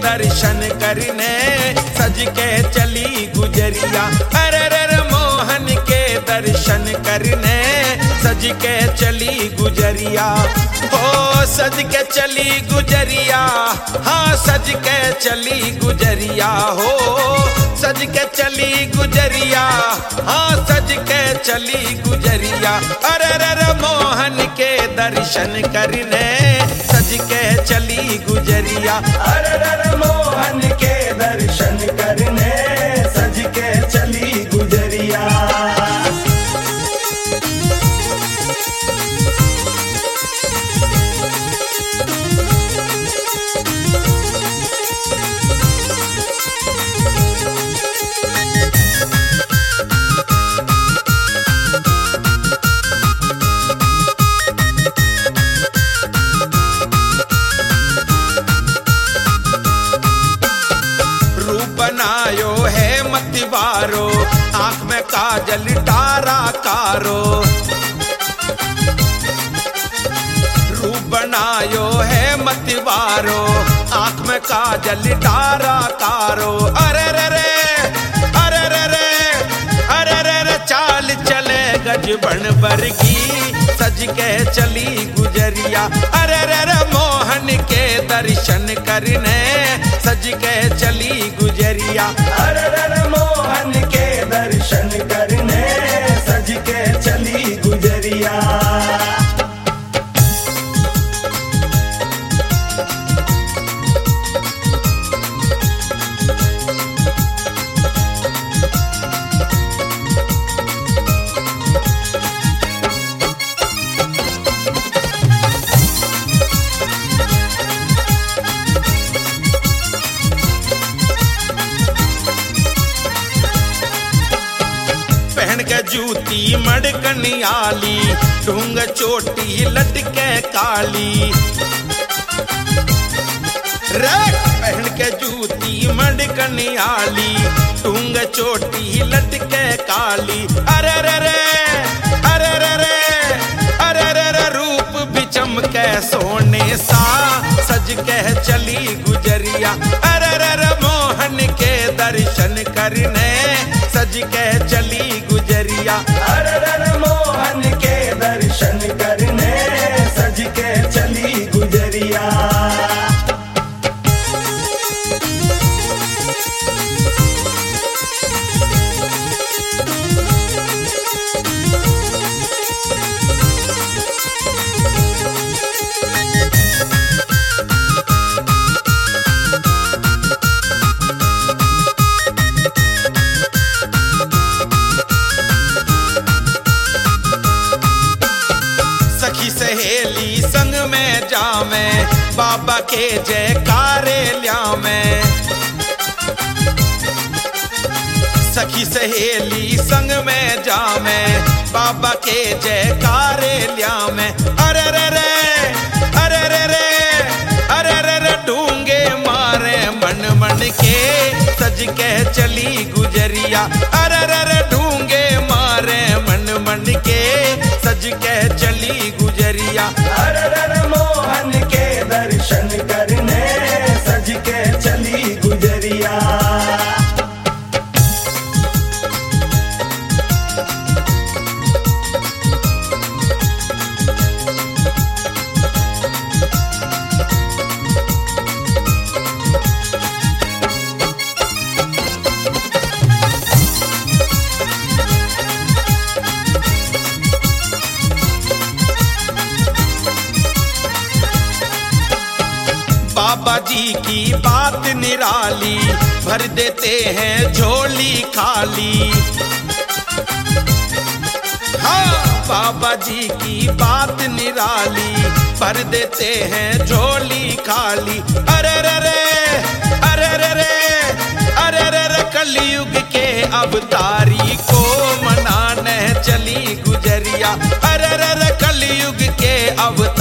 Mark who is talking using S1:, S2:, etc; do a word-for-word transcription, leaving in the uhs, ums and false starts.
S1: दर्शन करने सज के चली गुजरिया। अरे रे मोहन के दर्शन करने सज के चली गुजरिया। हो सज के चली गुजरिया, हाँ सज के चली गुजरिया। हो सज के चली गुजरिया, हाँ सज के चली गुजरिया। अरे रे मोहन के दर्शन करने सज के चली गुजरिया। अरे रे मोहन के दर्शन करने सज के चली गुजरिया। बनायो है मतिवारो, आंख में काजल डारा कारो। रूप बनायो है मतिवारो, आंख में काजल डारा कारो। अरे रे रे अरे रे रे अरे रे रे चाल चले गजबन बरगी सज के चली गुजरिया। अरे रे रे मोहन के दर्शन करने सज के चली गुजरिया। अरे रे मोहन के दर्शन करने सज के चली गुजरिया। पहन के जूती मड़कनियाली, ढूंग चोटी लटके काली। रे पहन के जूती मड़कनियाली, ढूंग चोटी लटके काली। अरे रे रे अरे रे रे अरे रे रे रूप भी चमके सोने सा सज के चली गुजरिया। अरे रे रे मोहन के दर्शन करने सज के चली गुजरिया। अरे रे मोहन के दर्शन करने सज के चली गुजरिया। सखी सहेली संग में जामे, बाबा के जयकारे ल्यामे। सखी सहेली संग में जामे, बाबा के जयकारे ल्यामे। अरे रे रे अरे रे रे अरे रे रे ढूंगे मारे मन मन के सज के चली गुजरिया। अरे रे रे ढूंगे मारे मन मन के सज के चली गुजरिया। अरे रे मोहन के दर्शन करने सज के चली गुजरिया। बाबा जी की बात निराली, भर देते हैं झोली खाली। हाँ बाबा जी की बात निराली, भर देते हैं झोली खाली। अरे रे रे अरे रे रे अरे रे रे कलयुग के अवतारी को मनाने चली गुजरिया। अरे रे रे कलयुग के अवतारी